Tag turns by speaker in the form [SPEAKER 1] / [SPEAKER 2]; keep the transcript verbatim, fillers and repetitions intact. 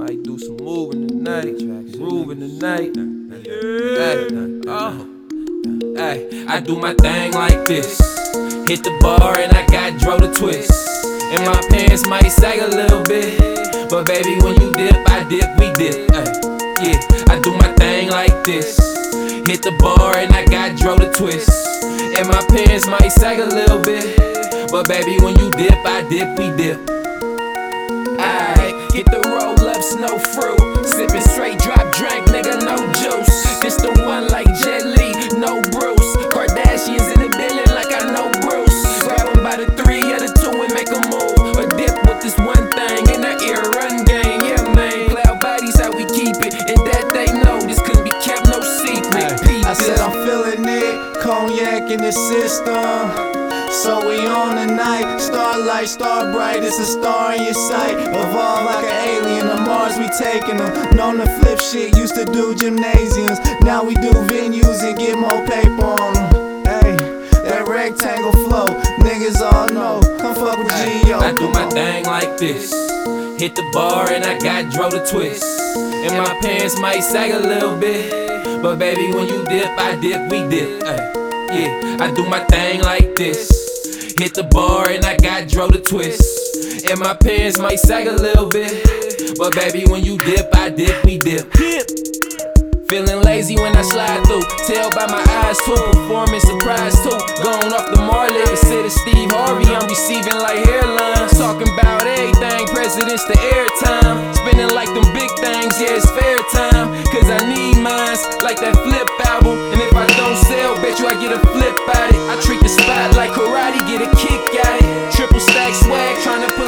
[SPEAKER 1] might do some moving tonight, grooving tonight. Hey, oh, hey, I do my thing like this. Hit the bar and I got Dro to twist. And my pants might sag a little bit, but baby, when you dip, I dip, we dip. Ay, yeah, I do my thing like this. Hit the bar and I got Dro to twist. And my pants might sag a little bit, but baby, when you dip, I dip, we dip. Ay, get the roll-ups, no fruit. Sippin' straight drop drink, nigga, no juice. This the one like Jet Li, no Bruce. Kardashians in the building like I know Bruce. Grab 'em by the three or the two and make a move. Or dip with this one thing in the ear, run game, yeah man. Cloud bodies how we keep it, and that they know this couldn't be kept no secret.
[SPEAKER 2] Ay, I said I'm feeling it, cognac in the system. So we on tonight, starlight, star bright, it's a star in your sight. Evolve like an alien, to Mars we taking them. Known to flip shit, used to do gymnasiums. Now we do venues and get more paper on them. Hey, that rectangle flow, niggas all know. Come fuck with G O.
[SPEAKER 1] I do my thing like this. Hit the bar and I got Dro to twist. And my pants might sag a little bit, but baby, when you dip, I dip, we dip. Ay, yeah, I do my thing like this. Hit the bar and I got Dro to twist. And my pants might sag a little bit, but baby, when you dip, I dip, we dip. Feeling lazy when I slide through. Tell by my eyes too. Performance surprise too. Going off the Marley, instead of Steve Harvey, I'm receiving like hairlines. Talking about everything, presidents to airtime. Spinning like them big things, yeah, it's fair time. Cause I need mines like that Flip album. And if I don't sell, bet you I get a flip at it. I treat the spot like karate, get a kick at it. Triple stack swag, tryna